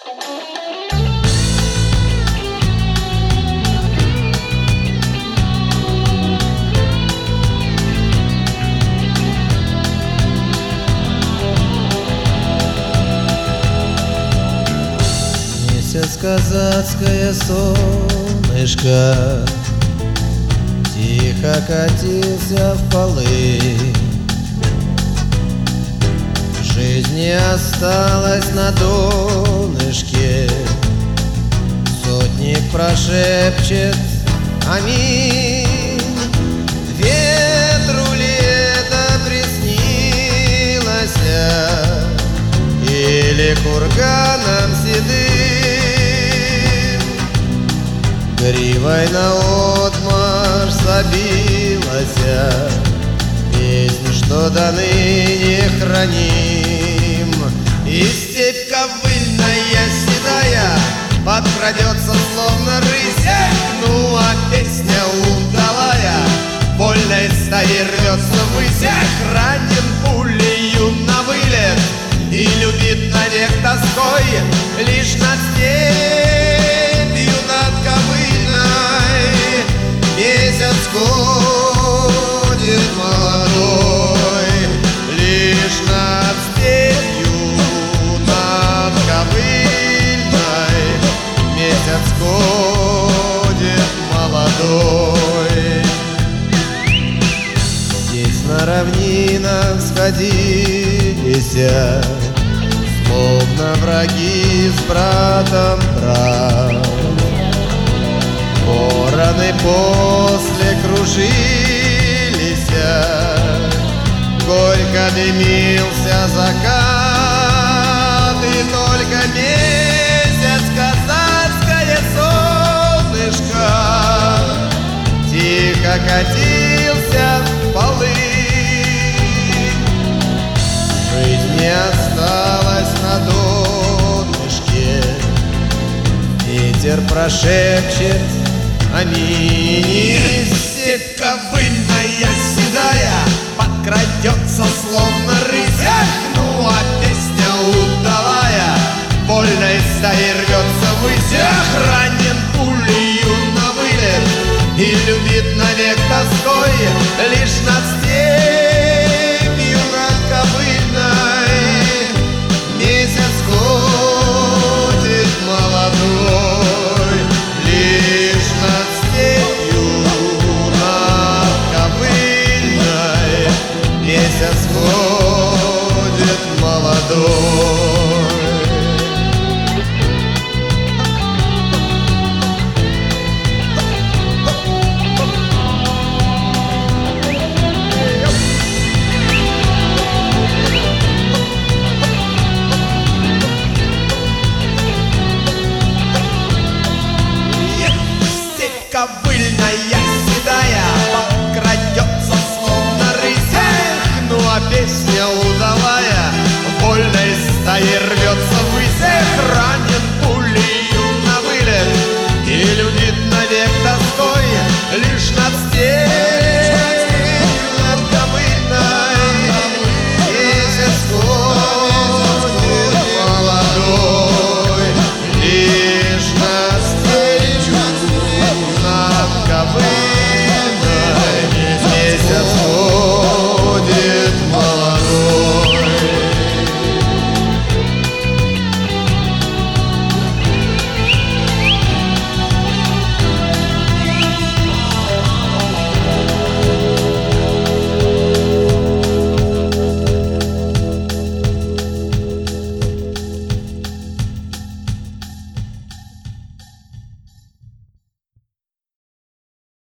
Месяц казацкое солнышко тихо катился в полы. Жизнь не осталась на донышке. Сотник прошепчет аминь. Ветру ли это приснилось, или курганам седым? Гривой наотмашь забилась песнь, что до ныне храним. И степь ковыльная седая подкрадется, словно рысь. Ну а песня удалая вольной стаи рвется ввысь. Ранен пулею на вылет и любит навек тоской лишь над степью, над ковыльной. Месяц ходит молодой лишь над степью, над ковыльной. Месяц ходит молодой. Здесь на равнинах сходились, словно враги с братом брат. Вороны после кружились, горько дымился закат. И только месяц казацкое солнышко тихо катился в полы. Жизнь не осталась на донышке. Ветер прошепчет аминь. Степь ковыльная седая подкрадется, словно рысь. Ну а песня удалая вольной стаи рвется ввысь. Ранен пулею на вылет и любит навек тоской лишь над степью, над ковыльной. Месяц ходит молодой лишь над степью, над ковыльной. Месяц ходит молодой. Ковыльная седая подкрадется, словно рысь. Ну а песня удалая вольной стаи рвется ввысь. Ранен